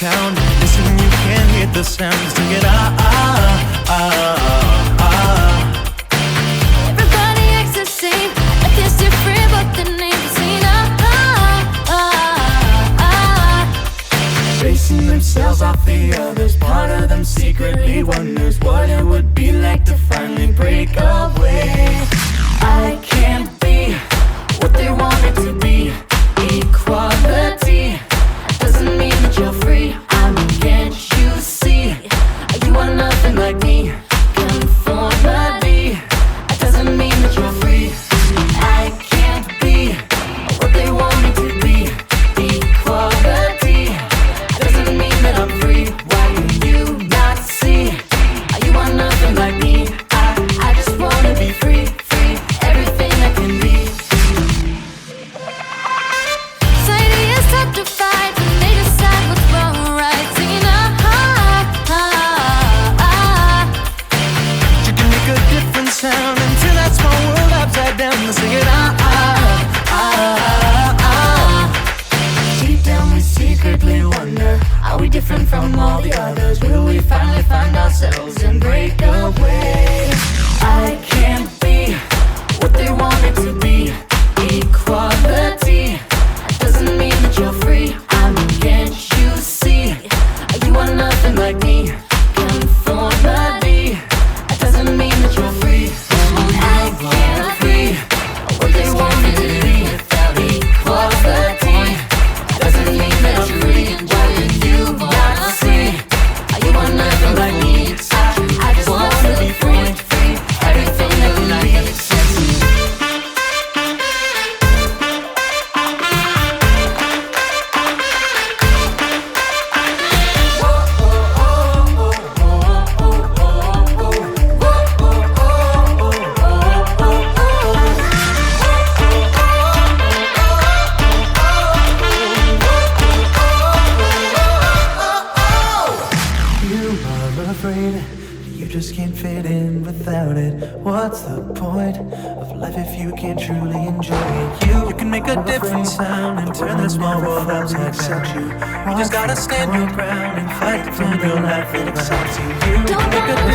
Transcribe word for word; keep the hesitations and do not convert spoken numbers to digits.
town. Listen, you can hear the sound. Sing it ah ah ah ah. Everybody acts the same, like it's different, but the name's seen ah ah ah ah. Basing themselves off the others. Part of them secretly wonders what it would be like to finally break away. I can't be what they want it to be. Equality doesn't mean that you're free. I mean, can't you see? You are nothing like me. Conformity doesn't mean that you're free. I can't be what they want me to be. Equality doesn't mean that I'm free. Why do you not see? You are nothing like me. I, I just wanna be free, free, everything I can be. Society is tough to fight when they decide what's wrong or right. Singing ah ah ah ah. You can make a different sound and turn that small world upside down and sing it ah ah ah ah. Deep down we secretly wonder, are we different from all the others? Will we finally find ourselves and break away? I can't be what they want it to be. Equality doesn't mean that you're free. I mean, can't you see? You are nothing like me. Conformity doesn't mean that you're free. I can't be what they want me to be. Without equality doesn't mean that you're free. Why did you not see? You are nothing like me. I, I just wanna be free, free, everything that can be. You are afraid you just can't fit in without it. What's the point of life if you can't truly enjoy it? You, you can make a different sound and turn this small world upside down. You, you just gotta stand your ground and fight to find your life that excites you. You can make a